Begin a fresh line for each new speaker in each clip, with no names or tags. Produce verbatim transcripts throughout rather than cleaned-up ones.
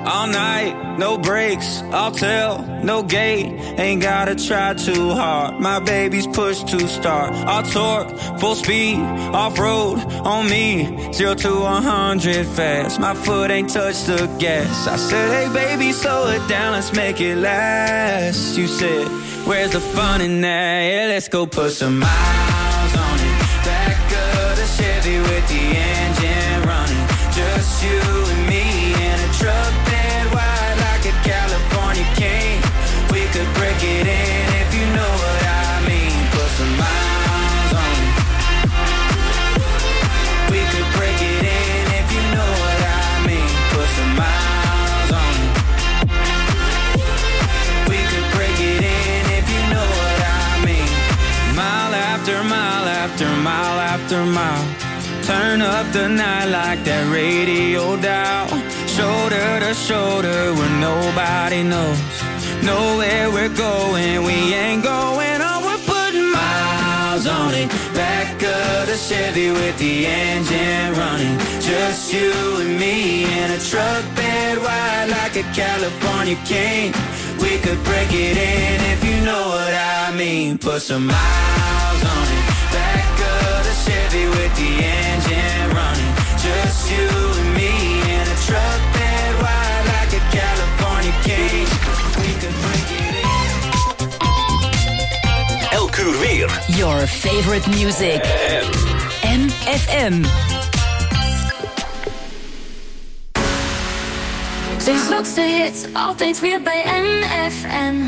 all night, no breaks, I'll tell, no gate. Ain't gotta try too hard, my baby's push to start. I'll torque, full speed, off-road, on me. Zero to one hundred fast, my foot ain't touched the gas. I said, hey baby, slow it down, let's make it last. You said, where's the fun in that? Yeah, let's go put some miles on it. Back of the Chevy with the engine running. Just you and me in a truck bed wide like a California king. We could break it in if you know what I mean. Put some miles on it. We could break it in if you know what I mean. Put some miles on it. We could break it in if you know what I mean. Mile after mile after mile after mile. Turn up the night like that radio dial. Shoulder to shoulder where nobody knows. Know where we're going, we ain't going on. We're putting miles on it. Back of the Chevy with the engine running. Just you and me in a truck bed wide like a California king. We could break it in if you know what I mean. Put some miles on it. Back of the Chevy with the engine running. Just you and me in a truck bed wide like a California king. We could break it in.
Elk uur weer.
Your favorite music. M F M.
De grootste hits, altijd weer bij M F M.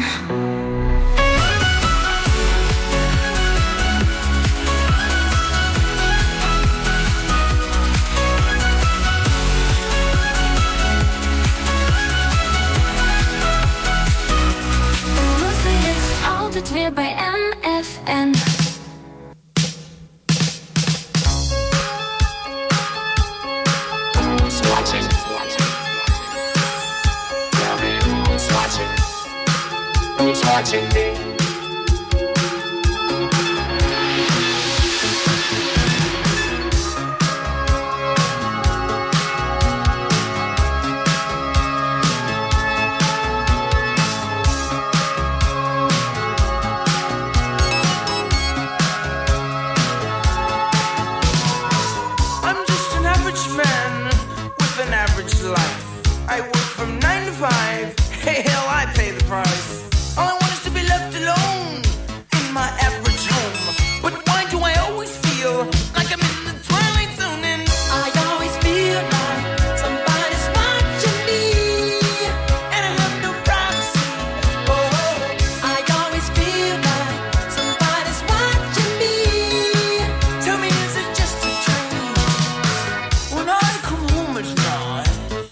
Het weer bij M F M.
Swatching. Swatching. Who's watching me?
Hey, hell, I pay the price. All I want is to be left alone in my average home. But why do I always feel like I'm in the twilight zone? And I always feel like somebody's watching me, and I have no privacy. Oh, I always feel like somebody's watching me. Tell me, is it just a dream? When I come home at night,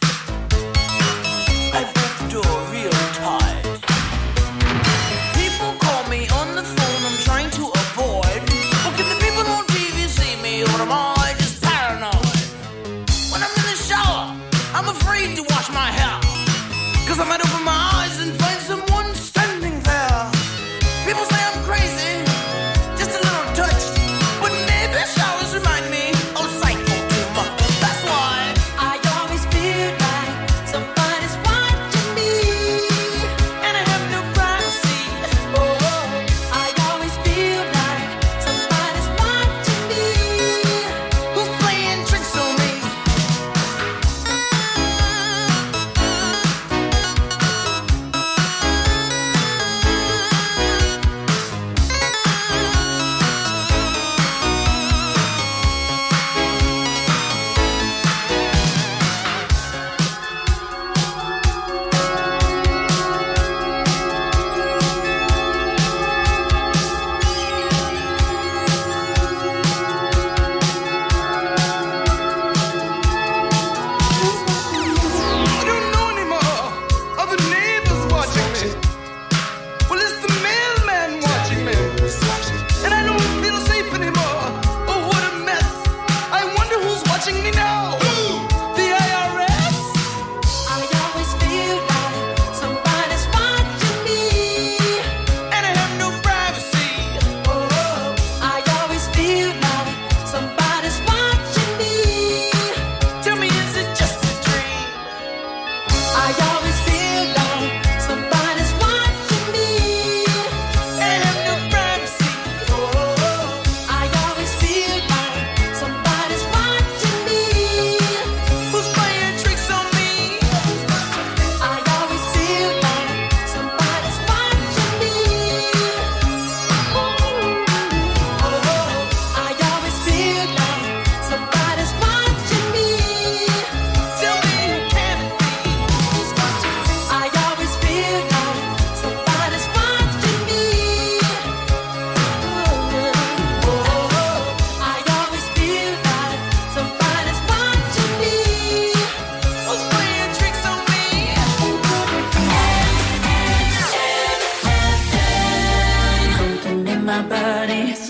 I break the door real tight. People call me on the phone, I'm trying to avoid. But can the people on T V see me, or am I just paranoid? When I'm in the shower, I'm afraid to wash my hair, 'cause I might open my eyes and find someone standing there. People say I'm crazy, just a little touched, but maybe showers remind me of psycho too much. That's why I always feel like somebody's watching me, and I have no privacy. Oh, I always feel like somebody's watching me. Who's playing tricks on me?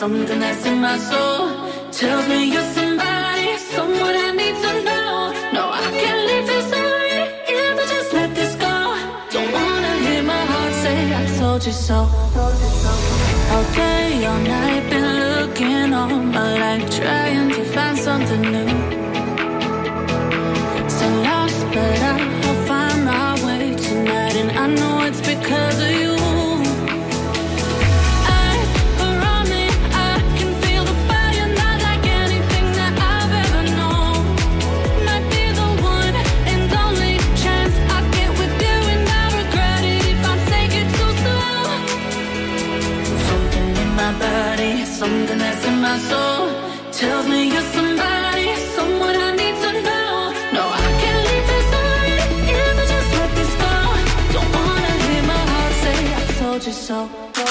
something that's in my soul tells me you're somebody, someone I need to know. No, I can't leave this away if I just let this go. Don't wanna hear my heart say I told you so. All day, all night, been looking all my life, trying to find something new. So lost, but I'll find my way tonight, and I know it's because of you. Something that's in my soul tells me you're somebody, someone I need to know. No, I can't leave this away if I just let this go. Don't wanna hear my heart say I told you so.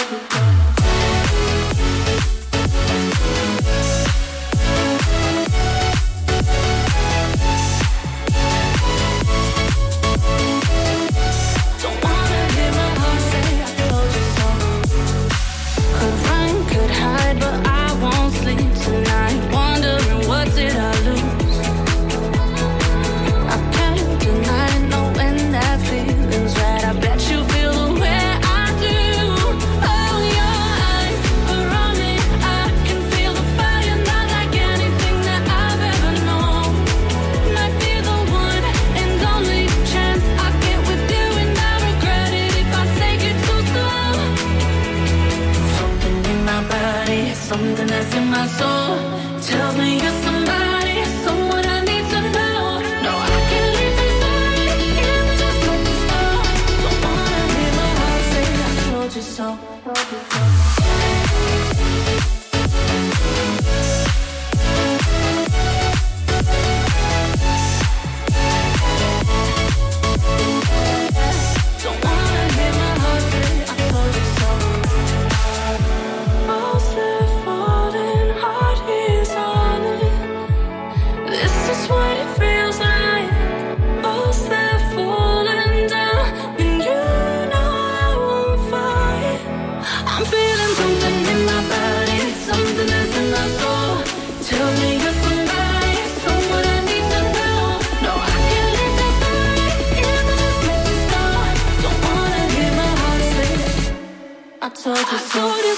Something that's in my soul tells me you're somebody, someone I need to know. No, I can't leave this away if I just let this go. Don't wanna hear my heart say I told you so. Told you so.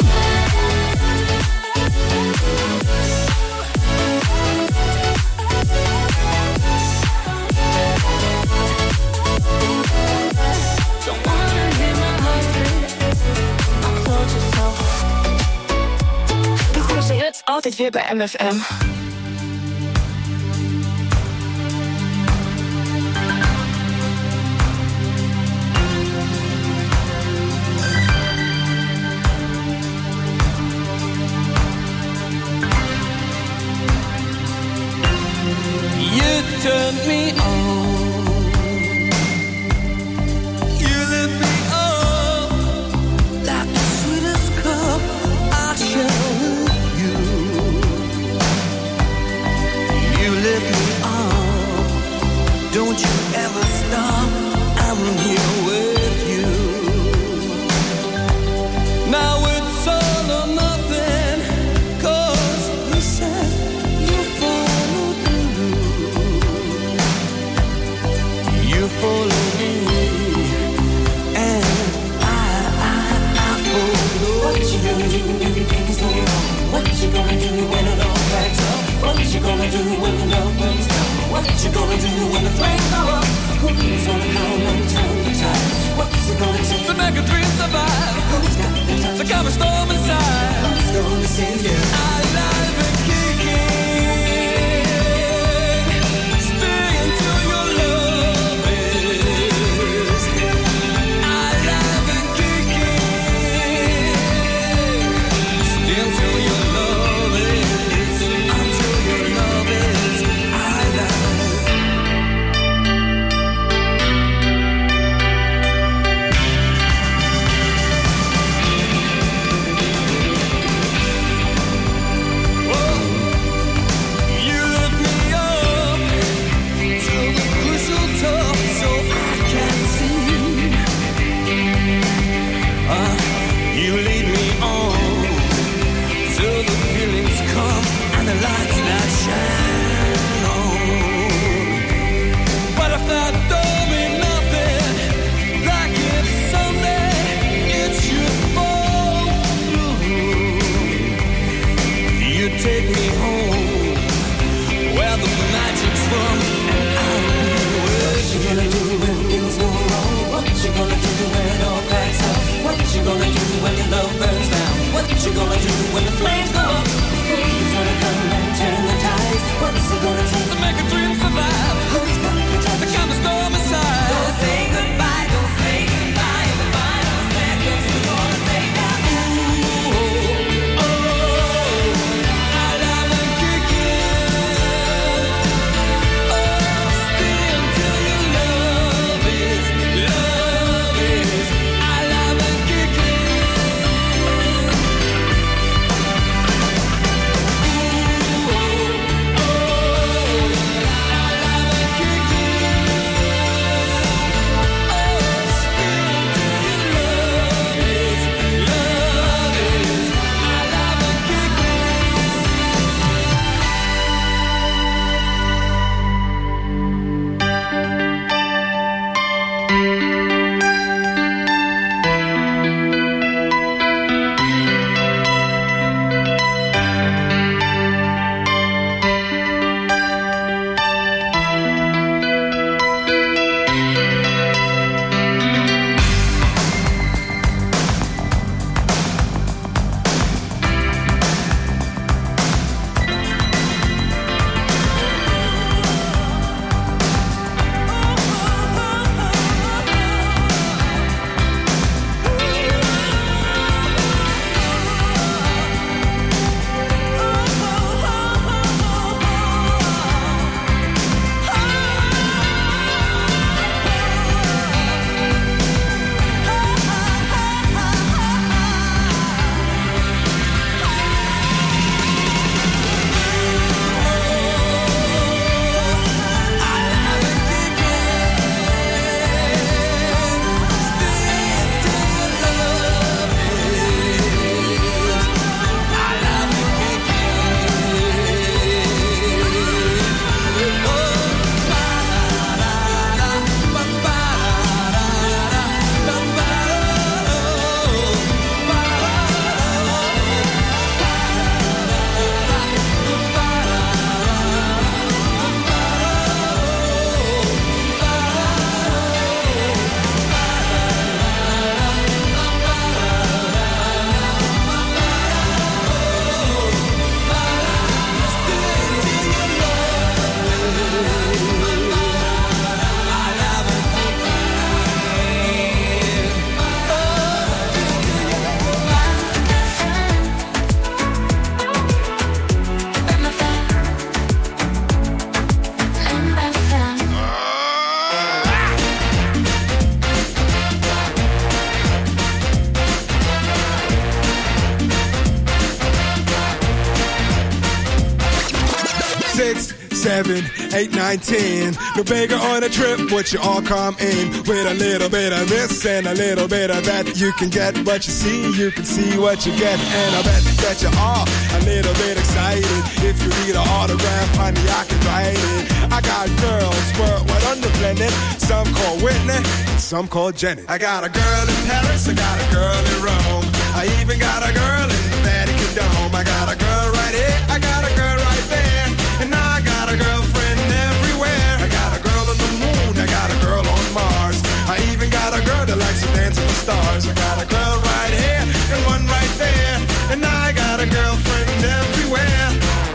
Don't wanna hear my heart say I told you so. De grootste hits altijd weer bij M F M.
Turned me on, you lit me up like the sweetest cup I share with you. You lit me up, don't you ever stop, I'm here with you. Now it's all or nothing, 'cause you said you follow through. You follow me, and I, I, I follow. What you gonna do when things go wrong? What you gonna do when it all backs up? What you gonna do when the love burns down? What you gonna do when the flames go up? Who's gonna come and turn the tide? What's it gonna take to make a dream survive? Who's got the time to calm a storm inside? Who's gonna save you? Alive and kicking, stay until your love is alive and kicking. Stay until your love is, until your love is alive.
seven, eight, nine, ten. No bigger on a trip, would you all come in? With a little bit of this and a little bit of that. You can get what you see, you can see what you get. And I bet that you are a little bit excited. If you need an autograph, honey, I can write it. I got girls worldwide on the planet. Some call Whitney, some call Jenny. I got a girl in Paris, I got a girl in Rome. I even got a girl in the Vatican Dome. I got a girl right here, I got a girl right there. And I got a girlfriend everywhere. I got a girl on the moon, I got a girl on Mars. I even got a girl that likes to dance with the stars. I got a girl right here and one right there. And I got a girlfriend everywhere.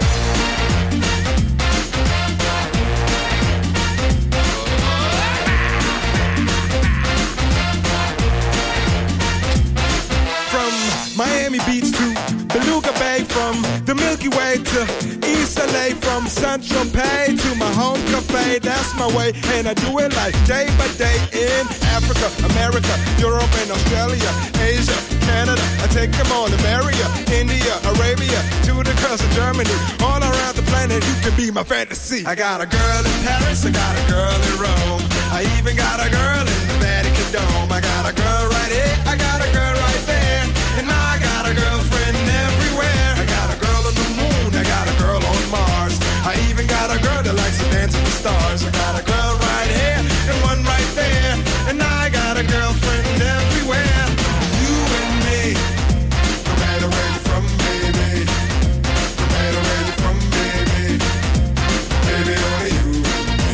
From Miami Beach to Beluga Bay, from the Milky Way to East L A, from Saint-Tropez to my home cafe. That's my way, and I do it like day by day in Africa, America, Europe, and Australia, Asia, Canada. I take them all to America, India, Arabia, to the coast of Germany, all around the planet. You can be my fantasy. I got a girl in Paris, I got a girl in Rome. I even got a girl in the Vatican Dome. I got a girl right here, I got a girl right there. And I got a girlfriend everywhere. I got a girl on the moon, I got a girl on Mars. I even got a girl that likes to dance with the stars. I got a girl right here and one right there. And I got a girlfriend everywhere. You and me, no matter where you're from, baby. No matter where you're from, baby. Baby, only you and me.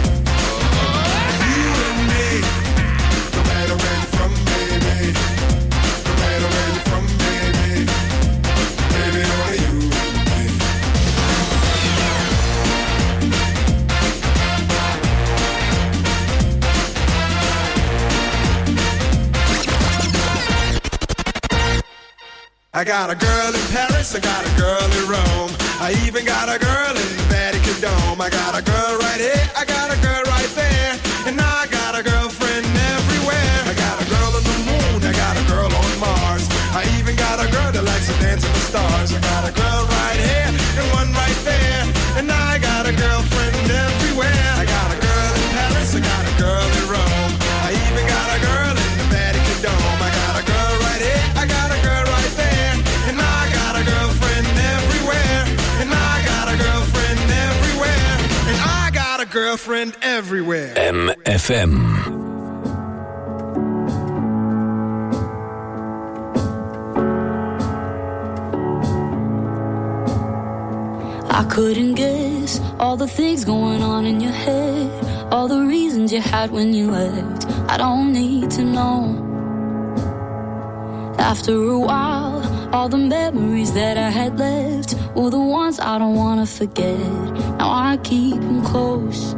You and me, no matter where you're from, baby. No matter where you're from, baby. Baby, only you and me. I got a girl in Paris, I got a girl in Rome. I even got a girl in the Vatican Dome. I got a girl right here, I got a girl right there. And I got a girlfriend everywhere. I got a girl on the moon, I got a girl on Mars. I even got a girl that likes to dance with the stars. I got a girl right here and one right there. And I got a girlfriend everywhere. I got a girl in Paris, I got a girl in Rome. I even got a girl in the Vatican Dome. I got a girl right here, I got a girl right there. And I got a girlfriend everywhere. And I got a girlfriend everywhere. And I got a girlfriend everywhere.
M F M.
I couldn't guess all the things going on in your head, all the reasons you had when you left. I don't need to know. After a while, all the memories that I had left were the ones I don't wanna forget. Now I keep them close.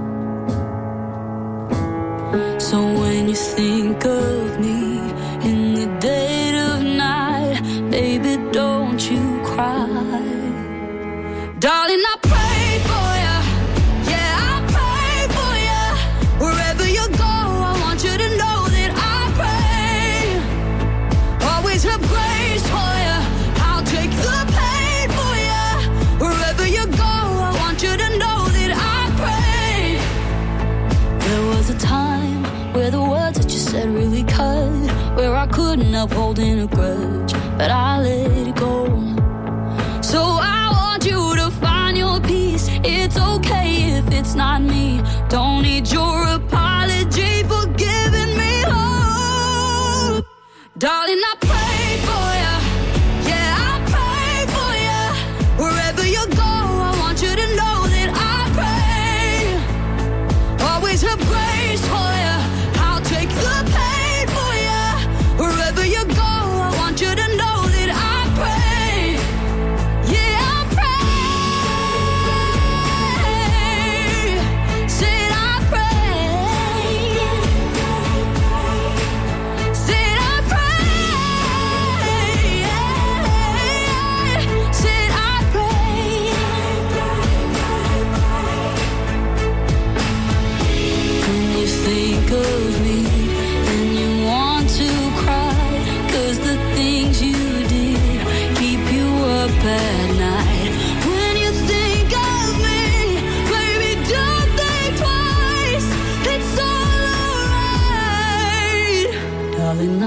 So when you think of me in the dead of night, baby, don't you cry. Darling, I pray for you. Yeah, I pray for you. Wherever you go, I want you to know that I pray. Always have grace for you. I'll take the pain for you. Wherever you go, I want you to know that I pray. There was a time where the words that you said really cut, where I couldn't uphold in a grudge, but I let it go. So I want you to find your peace. It's okay if it's not me. Don't need your apology for giving me hope. Darling, I pray for you. Yeah, I pray for you. Wherever you go, I want you to know that I pray. Always have grace for you. I'll take the pain for you. Wherever you go, I want you to know that I pray. Yeah, I pray. Said I pray. Said I pray.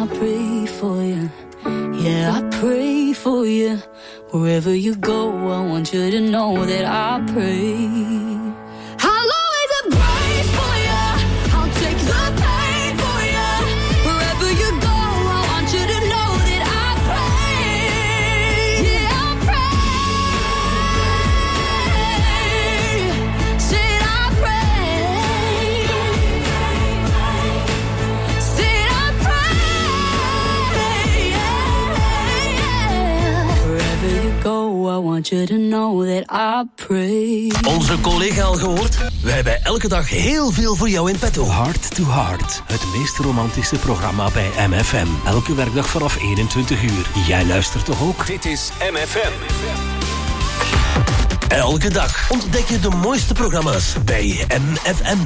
I pray for you. Yeah, I pray for you. Wherever you go, I want you to know that I pray. I'll always pray for you. I'll take the pain for you. Wherever you go, I want you to know that I pray. Yeah, I pray. Said I pray. Said I pray. Yeah. Wherever you go, I want you to know that I pray.
Onze collega al gehoord? We hebben elke dag heel veel voor jou in petto.
Heart to Heart, het meest romantische programma bij M F M. Elke werkdag vanaf eenentwintig uur. Jij luistert toch ook?
Dit is M F M.
Elke dag ontdek je de mooiste programma's bij M F M.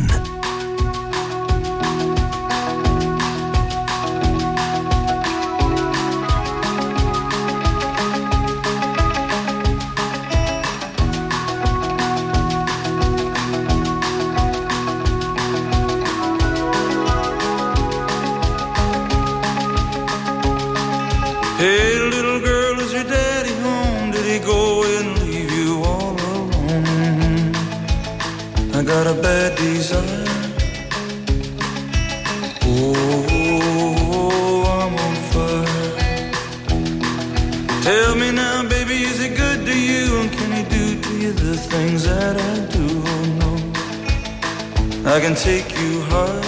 Hey, little girl, is your daddy home? Did he go away and leave you all alone? I got a bad desire. Oh, I'm on fire. Tell me now, baby, is he good to you? And can he do to you the things that I do? Oh, no, I can take you high.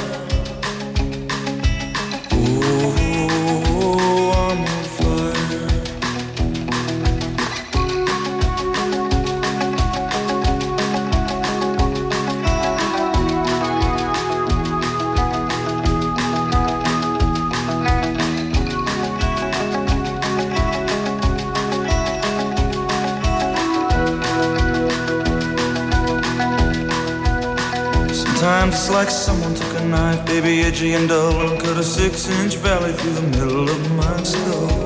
Sometimes it's like someone took a knife, baby, edgy and dull, and cut a six-inch valley through the middle of my skull.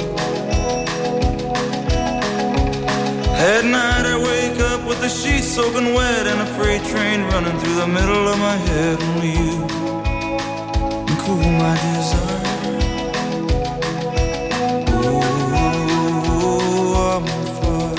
At night I wake up with the sheets soaking wet and a freight train running through the middle of my head. Only you can cool my desire. Oh, I'm on fire.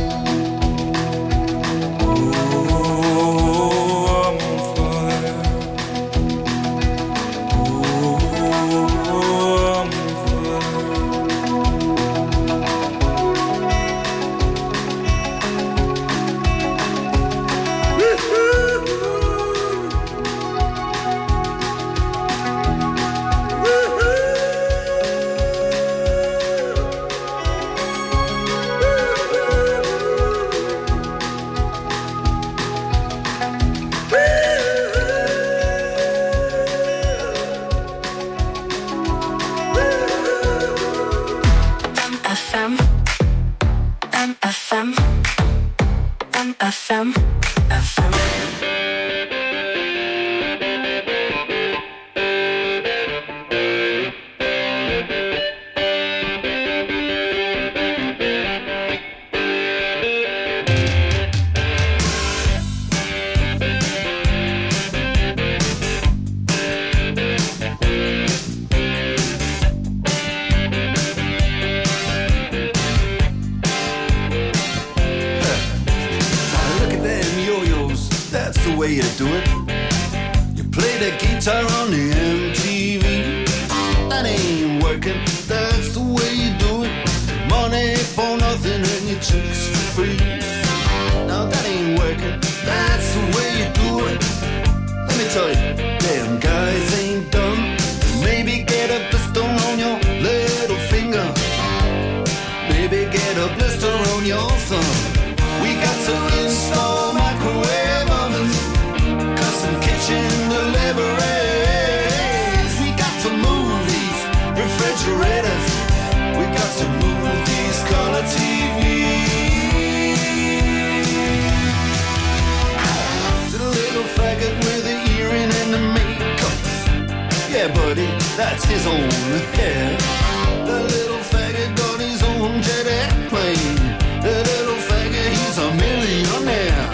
That's his own hair. The little faggot got his own jet airplane. The little faggot, he's a millionaire.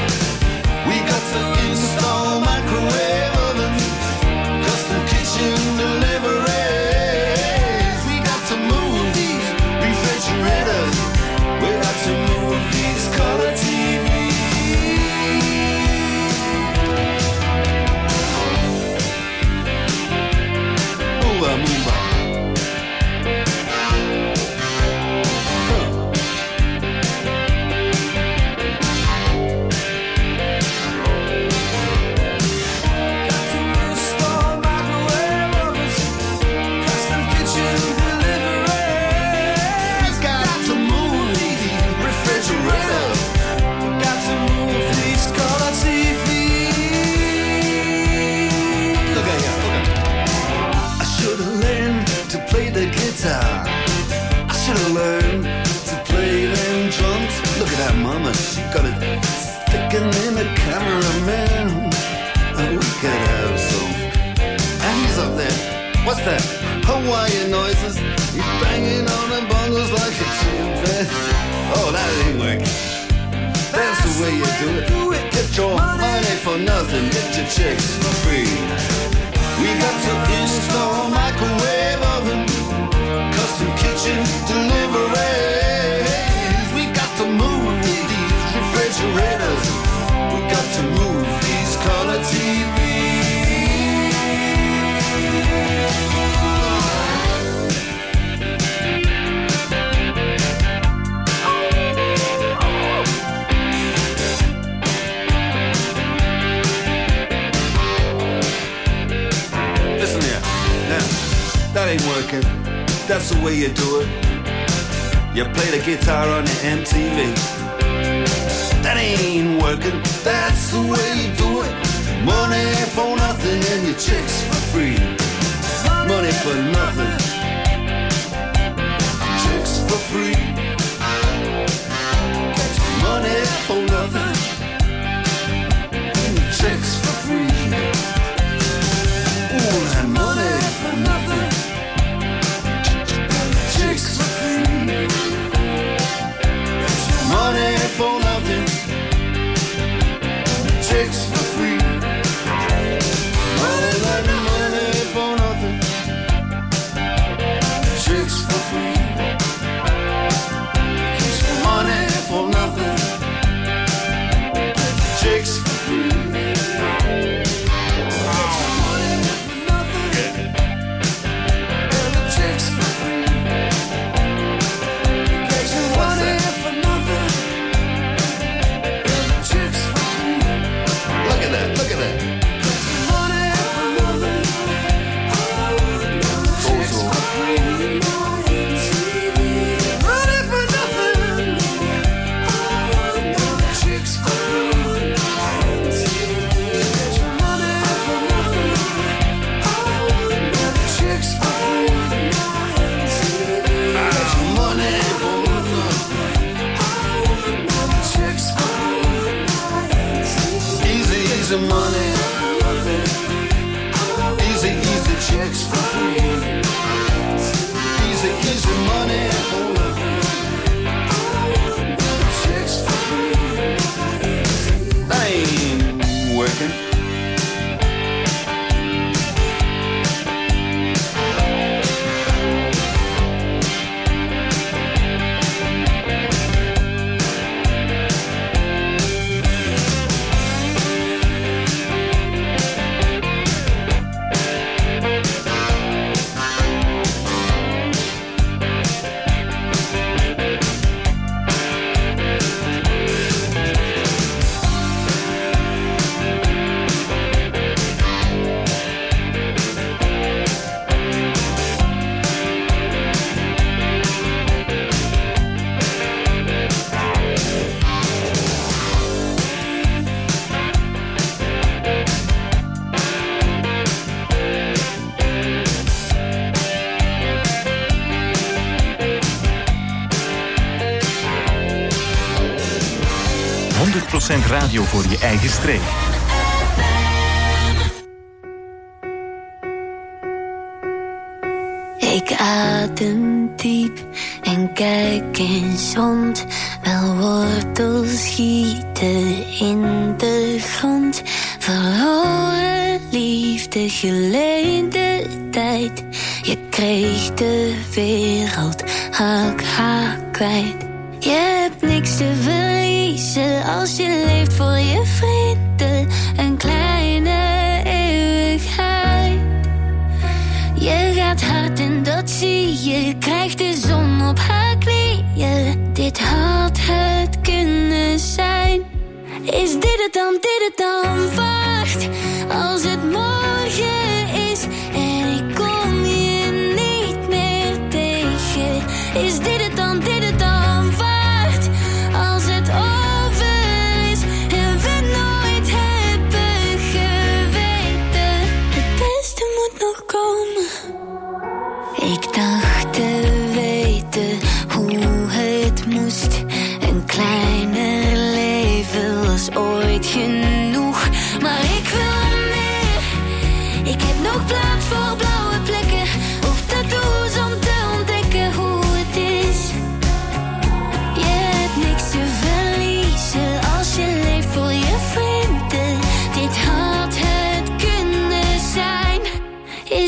We got to install microwave ovens, custom kitchen deliveries. We she got it sticking in the cameraman. And we could have some. And he's up there. What's that? Hawaiian noises. He's banging on the bongos like a chimpanzee. Oh, that ain't working. That's the way you do it. Get your money for nothing. Get your chicks for free. We got to install a microwave oven, custom kitchen deliveries. We got to move these refrigerators. We got to move these color T Vs. That ain't working. That's the way you do it. You play the guitar on the M T V. That ain't working. That's the way you do it. Money for nothing and your chicks for free. Money for nothing. Chicks for free. Money for nothing. And your chicks for free. Ooh, that money for nothing. Chicks for free. Money for nothing. Chicks for free. All that money for nothing. Chicks for free. Money for nothing. Chicks for free. Money, easy, easy chicks for free. Easy, easy money for nothing. Chicks for free. That ain't working.
honderd procent radio voor je eigen streek.
Ik adem diep en kijk eens rond. Wel wortels schieten in de grond. Verloren liefde, geleende tijd. Je kreeg de wereld, haak haar kwijt. Je hebt niks te verliezen als je leeft voor je vrienden. Een kleine eeuwigheid. Je gaat hard en dat zie je. Je krijgt de zon op haar knieën. Dit had het kunnen zijn. Is dit het dan, dit het dan? Wacht, als het morgen is en ik kom je niet meer tegen. Is dit het dan, dit het dan? Wacht, als het over is en we nooit hebben geweten. Het beste moet nog komen. Ik dacht te weten hoe het moest. Een kleiner leven.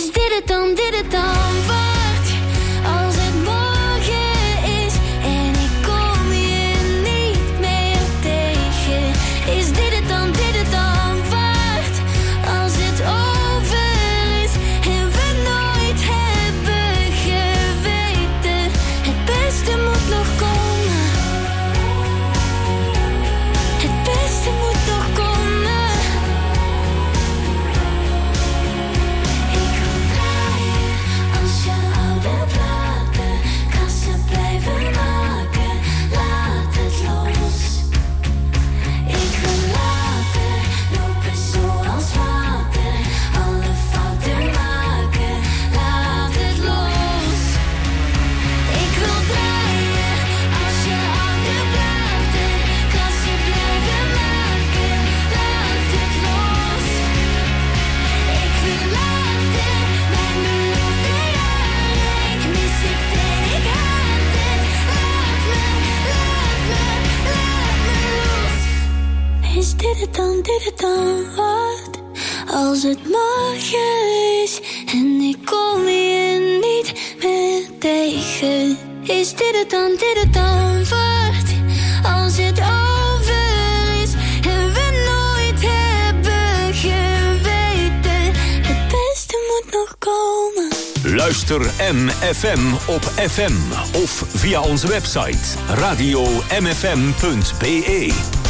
Is dit het dan, dit het dan waard? Als het morgen is en ik kom je niet meer tegen. Is dit het dan, dit het dan waard? Als het over is en we nooit hebben geweten. Het beste moet nog komen. Het beste moet nog komen. Ik wil draaien als je oude platen. Kassen blijven maken, laat het los. Ik wil laten lopen zoals water. Alle fouten maken, laat het los. Ik wil draaien als je oude platen. Kassen blijven maken, laat het los. Ik wil laten mijn belofte jaren. Ik mis het en ik haat het. Laat me, laat me, laat me los. Is dit het dan, dit het dan waard? Als het morgen is en ik kom je niet meer tegen. Is dit het dan, dit het dan waard? Als het over is en we nooit hebben geweten. Het beste moet nog komen.
Luister M F M op F M of via onze website radio m f m punt b e.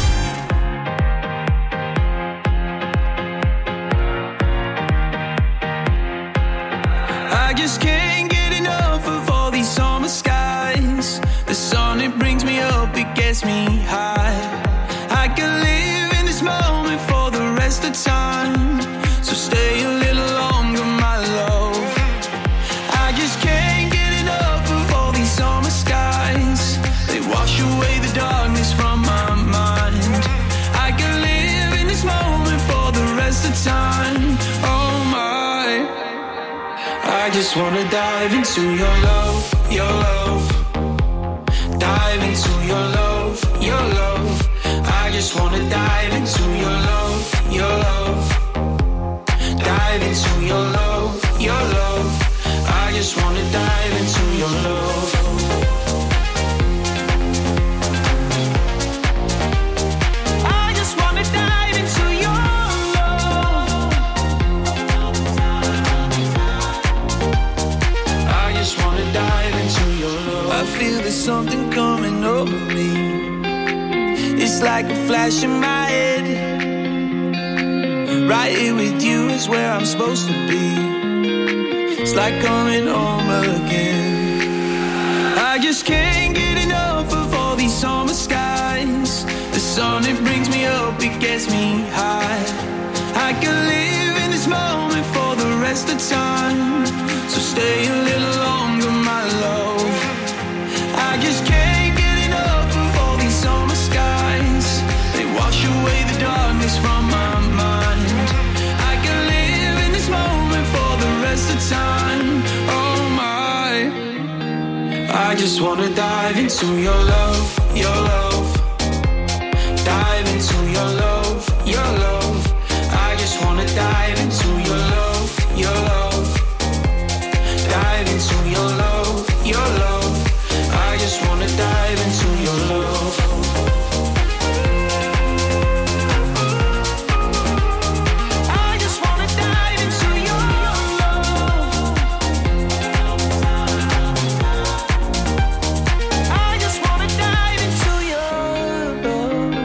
I just can't get enough of all these summer skies. The sun, it brings me up, it gets me high. I can live in this moment for the rest of time. So stay a little longer, my love. I just can't get enough of all these summer skies. They wash away the darkness from my mind. I can live in this moment for the rest of time. Oh my, I just wanna dive into your love, your love. Dive into your love, your love. I just wanna dive into your love, your love. Dive into your love, your love. I just wanna dive into your love. I just wanna dive into your love. I just wanna dive into your love. I feel there's something coming over me. It's like a flash in my head. Right here with you is where I'm supposed to be. It's like coming home again. I just can't get enough of all these summer skies. The sun, it brings me up, it gets me high. I can live in this moment for the rest of time. So stay a little longer, my love. I just can't get enough of all these summer skies. They wash away the darkness from my mind. I can live in this moment for the rest of time. Oh my, I just wanna dive into your love, your love. Dive into your love, your love. I just wanna dive into your love, your love. Dive into your love, your love. I just wanna dive into your love. I just wanna dive into your love. I just wanna dive into your love.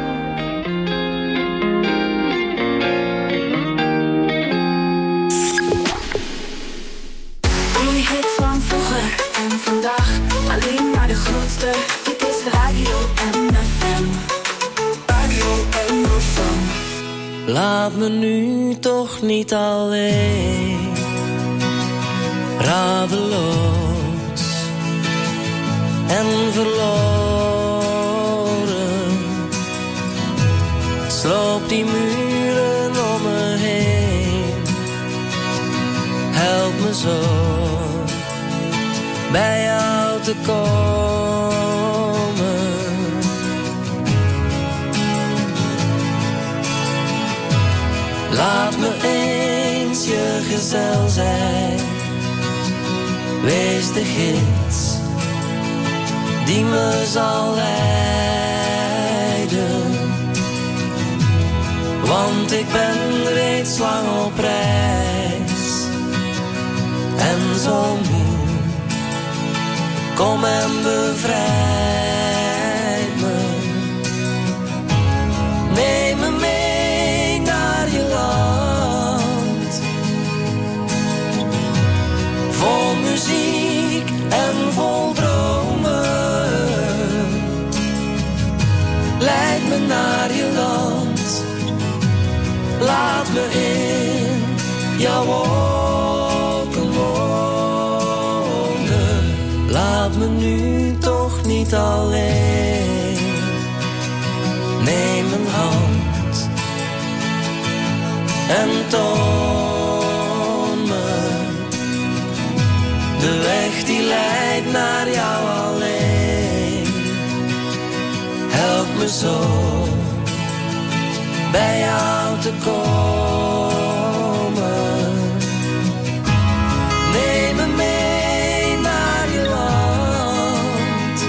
Die hits van vroeger en vandaag, alleen maar de grootste. Dit is Radio M F M. Radio M F M.
Laat me nu toch niet alleen, radeloos en verloren. Sloop die muren om me heen, help me zo bij jou te komen. Laat me eens je gezel zijn, is de gids die me zal leiden. Want ik ben reeds lang op reis en zo moe. Kom en bevrijd me. Neem me mee naar je land, vol muziek en vol dromen. Leid me naar je land, laat me in jouw wolken wonen. Laat me nu toch niet alleen. Neem mijn hand en toon me de weg die leidt naar jou alleen. Help me zo bij jou te komen. Neem me mee naar je land,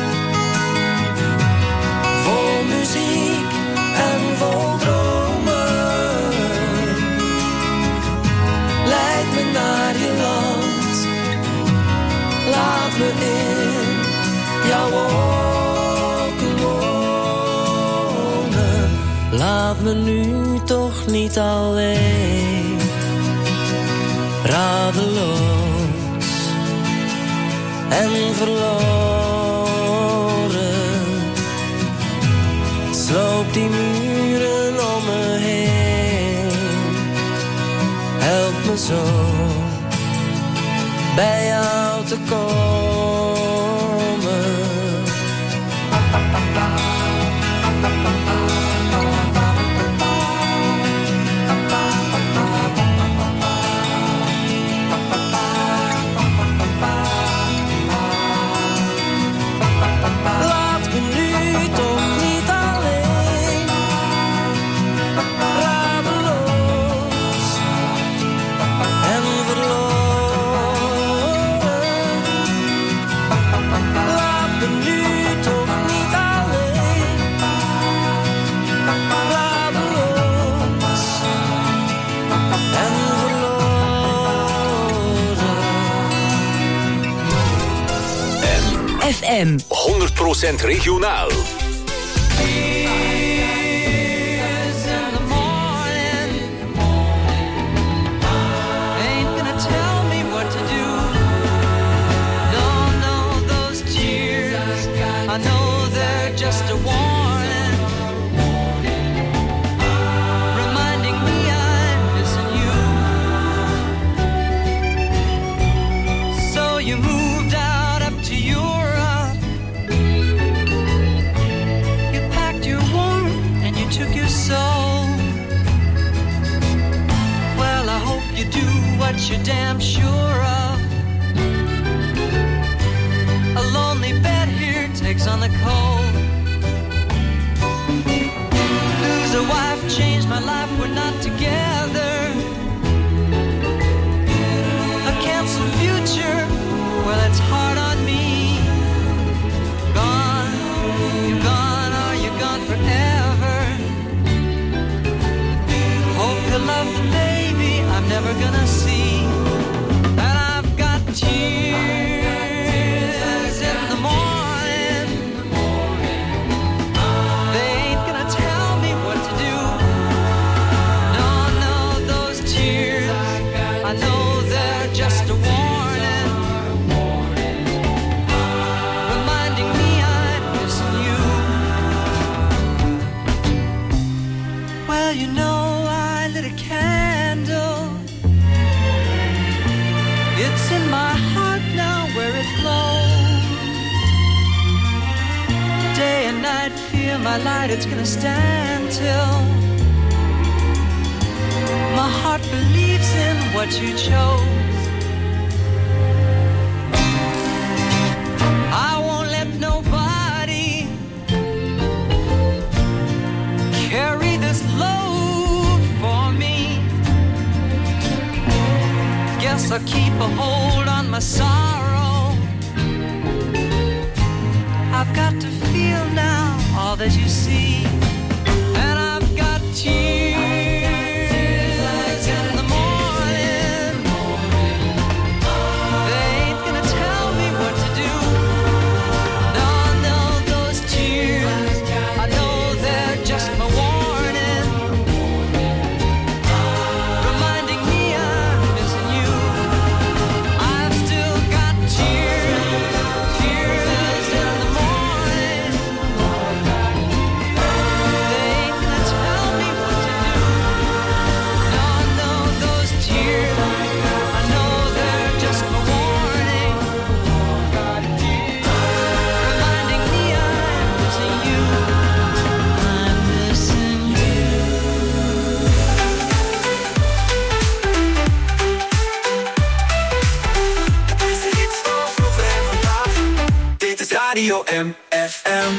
vol muziek en vol dromen. Leid me naar je land, laat me in jouw wolken wonen. Laat me nu toch niet alleen, radeloos en verloren. Sloop die muren om me heen. Help me zo bij jou te komen.
F M honderd procent regionaal.
What you're damn sure of. A lonely bed here takes on the cold. Lose a wife, changed my life, we're not together. A canceled future, well it's hard on me. Gone, you're gone, or you're gone forever. Hope you love the baby I'm never gonna see. Tears in the morning, they ain't gonna tell me what to do. No, no, those tears, I know they're just a warning, reminding me I'm missing you. Well, you know I lit a candle, it's in my heart now where it glows. Day and night, feel my light, it's gonna stand till my heart believes in what you chose. I won't let nobody carry this load for me. Guess I'll keep a hold on my sorrow. I've got to feel now all that you see. And I've got tears in the morning. They ain't gonna tell me what to do. No, no, those tears, I know they're just my warning, reminding me I'm missing you. I've still got tears, tears in the morning. They ain't gonna tell me what to do. No, no, those tears, I know they're just my warning, reminding me I'm missing you. I'm missing you.
Beste hits van vroeger en vandaag. Dit is Radio M F M.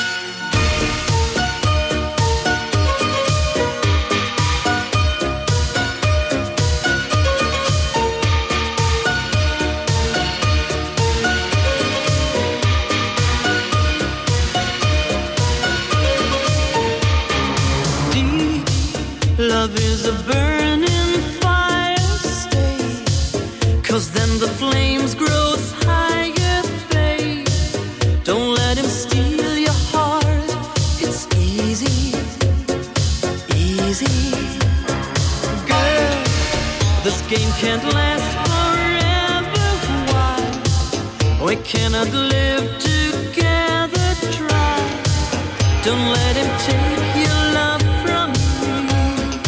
Deep love is a burning fire, stay, 'cause then the flames grow higher, babe. Don't let him steal your heart, it's easy, easy. Girl, this game can't last forever, why? We cannot live together, try. Don't let him take your love from me.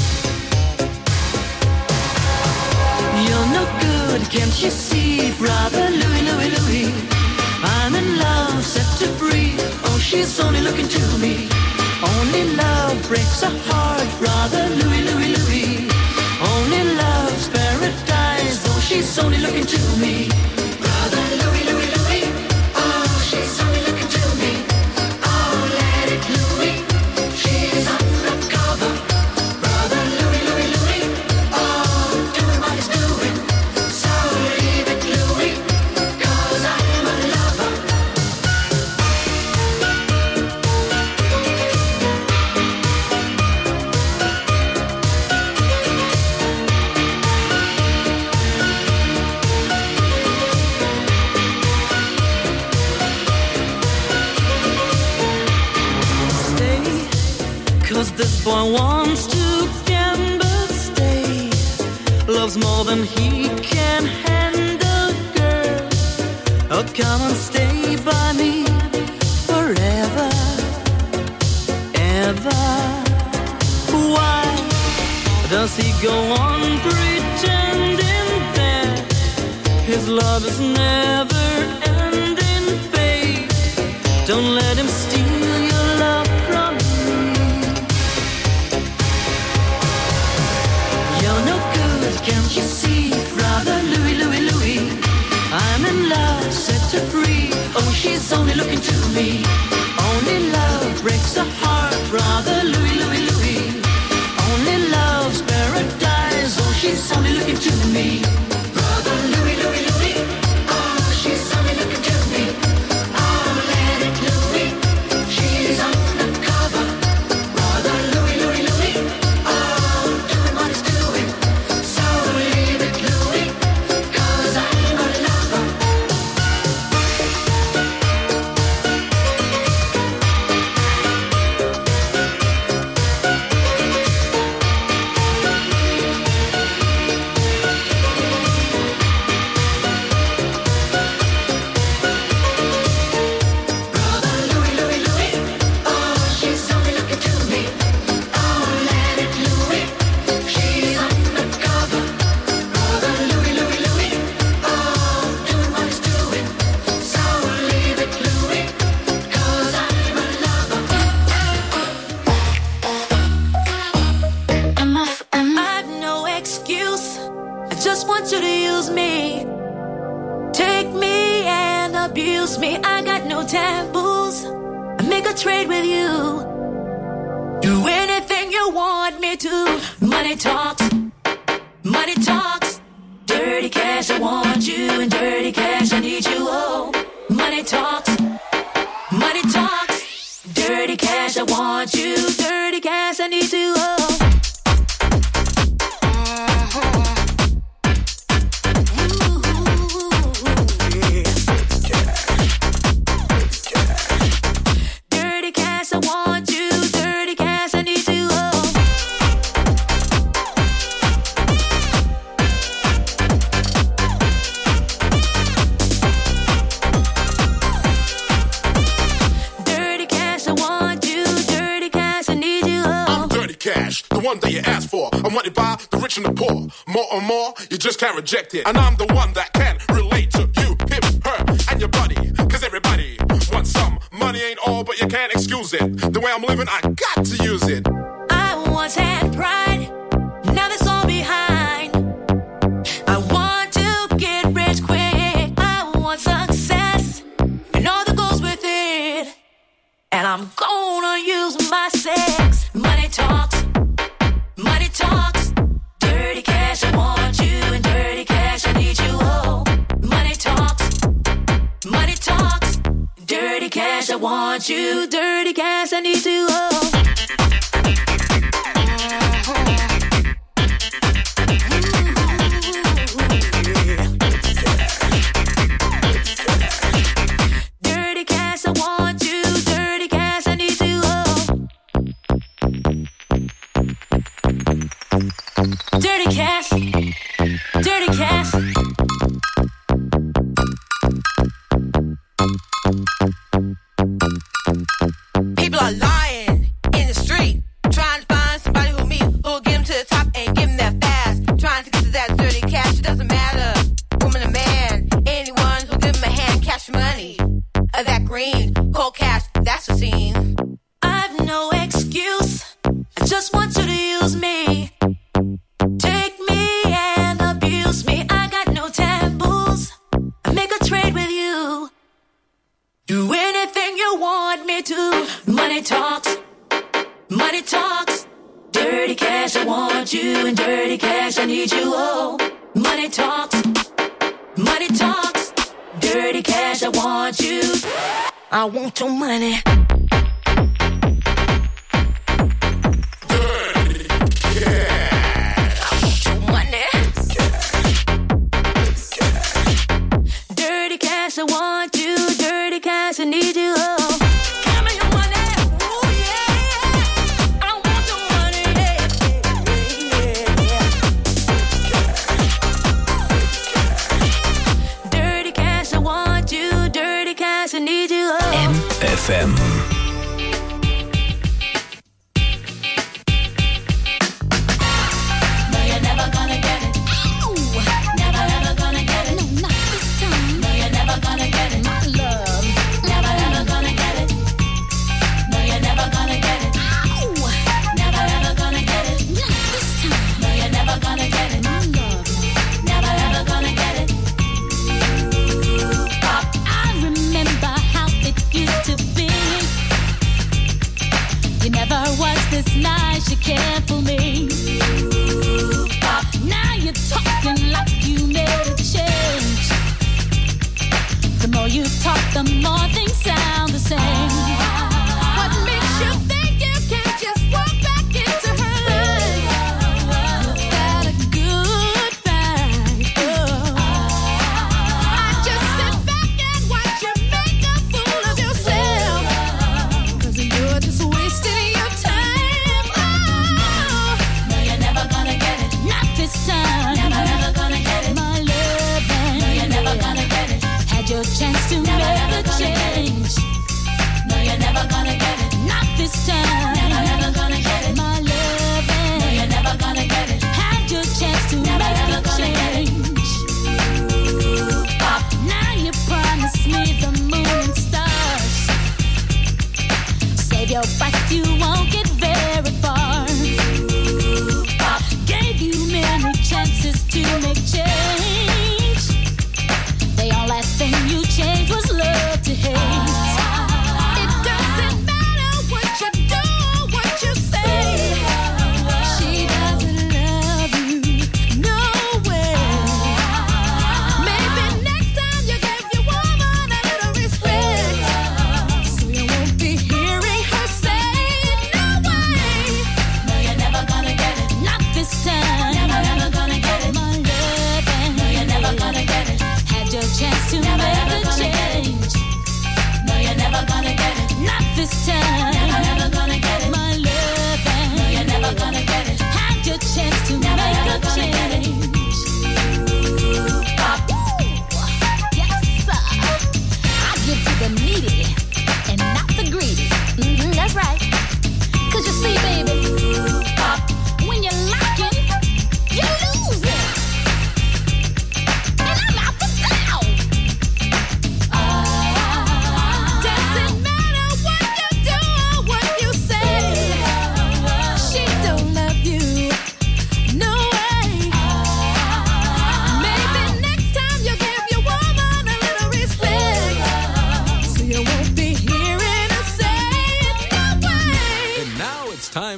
You're no good, can't you see, brother Louis, Louis, Louis? I'm in love, set to free. Oh, she's only looking to me. Only love breaks a heart, brother Louis, Louis, Louis. Only love's paradise. Oh, she's only looking to me. Brother Louis, Louis, Louis. Oh, she's only looking to me. Oh, let it Louis. She's undercover. Brother Louis, Louis, Louis. Oh, doing what he's doing. So leave it Louis, 'cause I'm a lover. Stay, 'cause this boy wants to gamble, stay. Loves more than he can handle, girl. Oh, come and stay by me forever, ever. Why does he go on pretending that his love is never ending, babe? Don't let him steal your love from me. You're no good, can't you see, brother Louis, Louis, Louis? I'm in love, set to free. Oh, she's only looking to me. Only love breaks a heart, brother Louis, Louis, Louis. Only love's paradise. Oh, she's only looking to me. Brother Louis, Louis, Louis. Oh, she's only looking to me. Oh, let it Louis. She's undercover. Brother Louis, Louis, Louis. Oh, doing what he's doing. So leave it Louis, 'cause I'm a lover.
abuse me. I got no taboos. I make a trade with you. Do anything you want me to. Money talks. Money talks. Dirty cash, I want you. And dirty cash, I need you. Oh, money talks. Money
one that you ask for. I'm wanted by the rich and the poor. More and more, you just can't reject it. And I'm the one that can relate to you, him, her, and your buddy. Cause everybody wants some. Money ain't all, but you can't excuse it. The way I'm living, I got to use it.
I once had pride, now that's all behind. I want to get rich quick. I want success and all that goes with it. And I'm gonna use my sex. Money talks, money talks. Dirty cash, I want you, and dirty cash, I need you. Oh, money talks, money talks. Dirty cash, I want you, dirty cash, I need you. Oh. Dirty cash, I want you, dirty cash, I need you. Oh. Dirty cash, dirty cash.
People are lying in the street, trying to find somebody who me, who'll get them to the top and give them that fast. Trying to get to that dirty cash, it doesn't matter. Woman or man, anyone who'll give them a hand, cash money. Or that green, cold cash, that's the scene.
I've no excuse, I just want you to use me. Take me and abuse me, I got no taboos. I make a trade with you. Do anything you want me to. Money talks, money talks. Dirty cash, I want you, and dirty cash, I need you. Oh, money talks, money talks. Dirty cash, I want you. I want your money.
Dirty cash.
I want your money. Dirty cash, I want you. Dirty cash, I need you. Oh. Give me your money. Ooh, yeah, yeah. I want your money. Yeah, yeah, yeah. Dirty cash, I want you. Dirty cash, I need you. Oh.
M F M.
No, you're never gonna get it. Never ever gonna get it. No, not this time. No, you're never gonna get it. My love. Never ever gonna get it. No, you're never gonna get it. Never ever gonna get it. Not this time. No, you're never gonna get it. My love. Never ever gonna get it. Pop. I remember how it used to be.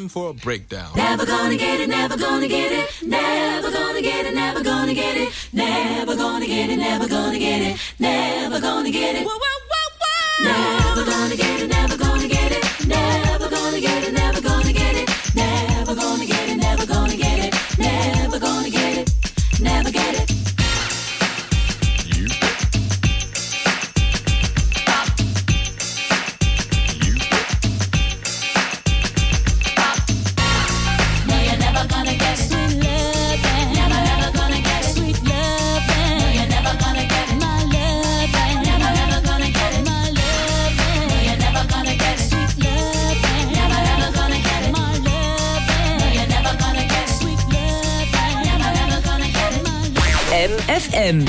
time for a breakdown.
Never gonna get it, never gonna get it, never gonna get it, never gonna get it, never gonna get it, never gonna get it, never gonna get it. Whoa, whoa, whoa, whoa. Never gonna get it, never gonna get it, never gonna get it, never gonna get it, never gonna get it, never gonna get it, never gonna get it, never get it.
M F M.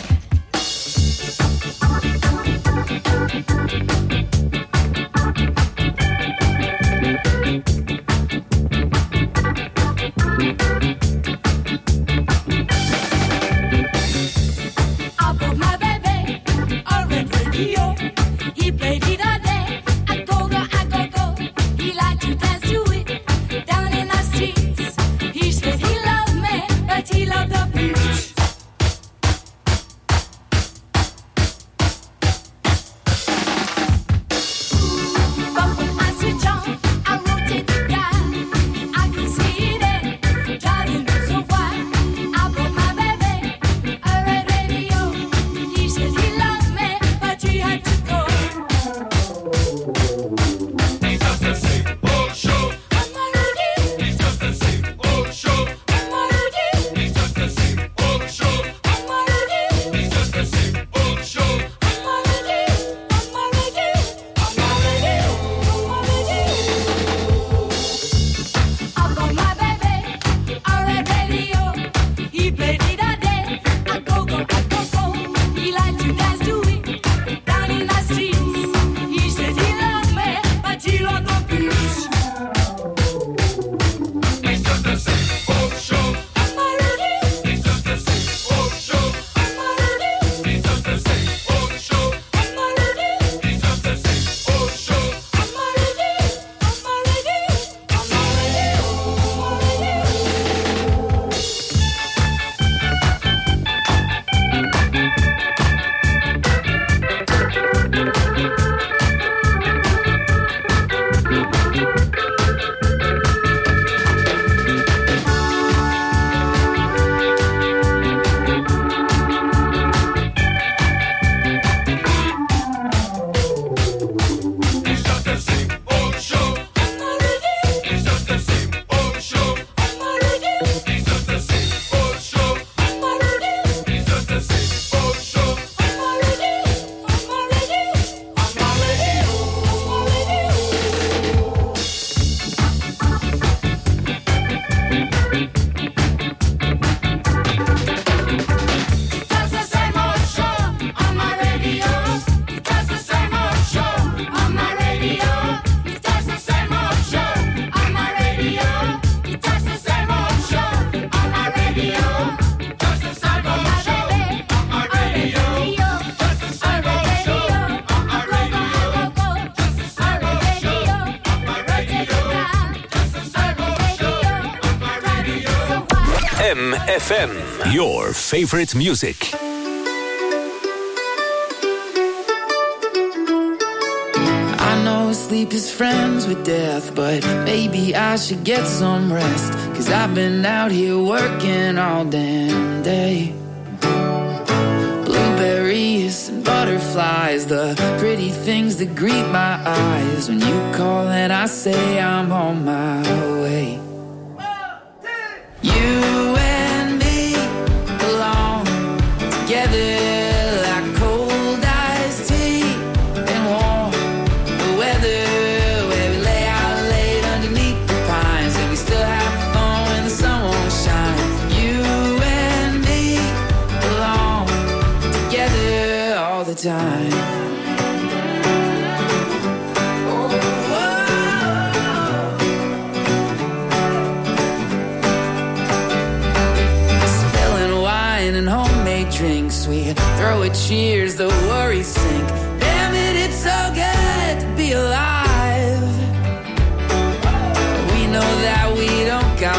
M F M, your favorite music.
I know sleep is friends with death, but maybe I should get some rest, 'cause I've been out here working all damn day. Blueberries and butterflies, the pretty things that greet my eyes when you call and I say I'm on my way. You and me belong together like cold iced tea and warm the weather, where we lay out late underneath the pines and we still have fun when the sun won't shine. You and me belong together all the time. Drinks, we throw a cheers, the worries sink. Damn it, it's so good to be alive. We know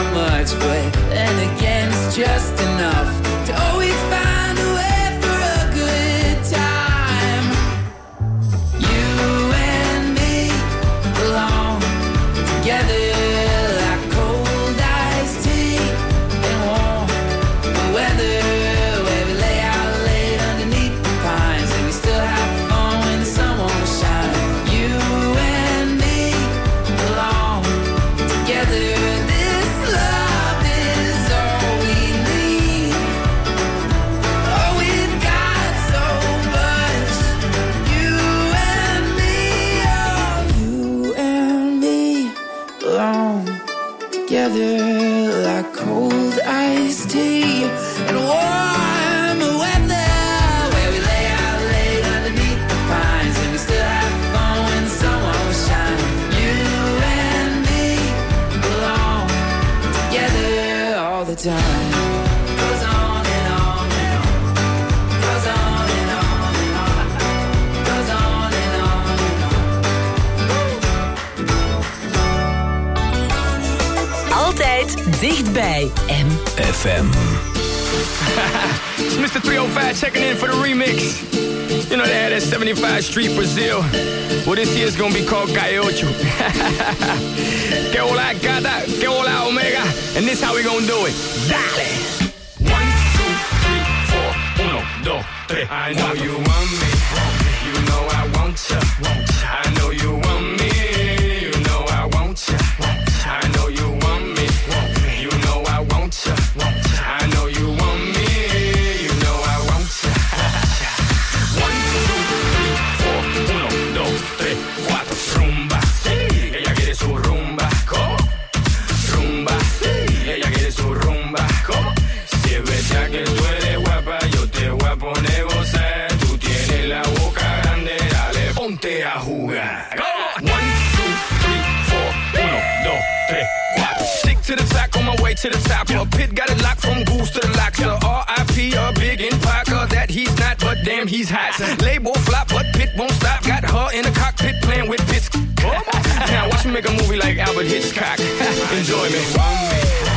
much, but then again it's just enough to always find a way for a good time. You and me belong together like cold iced tea and warm weather, where we lay out late underneath the pines and we still have fun when the sun won't shine. You and me belong together. This love is all we need. Oh, we've got so much. You and me, oh, you and me belong together like cold iced tea and warm weather, where we lay out late underneath the pines and we still have fun when the sun won't shine. You and me belong together all the time. Goes on and on and on. Goes on and on and on. Goes on and on and on.
Altijd dichtbij M
F M.
It's Mister three oh five checking in for the remix. You know they had that seventy-five Street Brazil. Well, this year's gonna be called Calle Ocho. Que hola gata, que hola omega. And this how we gonna do it. Dale! One, two, three, four. Uno, dos, tres. I know you want me. You know I want ya. I know you want me. You know I want ya. I know you want me. You know I want ya. I know you want me. You know I want ya. One, two, three, four. Uno, dos, tres, cuatro. Rumba, sí. Ella quiere su rumba. ¿Cómo? Rumba, sí. Ella quiere su rumba. ¿Cómo? Si es verdad que tú eres guapa, yo te voy a poner gozar. Tú tienes la boca grande, dale, ponte a jugar. One, two, three, four. Uno, dos, tres, cuatro. Stick to the top, on my way to the top. A pit got it locked from goose to the locks. So R I P a big in Parker, that he's not, but damn he's hot. Label flop, but Pit won't stop. Got her in the cockpit playing with bits. Now watch me make a movie like Albert Hitchcock. Enjoy me.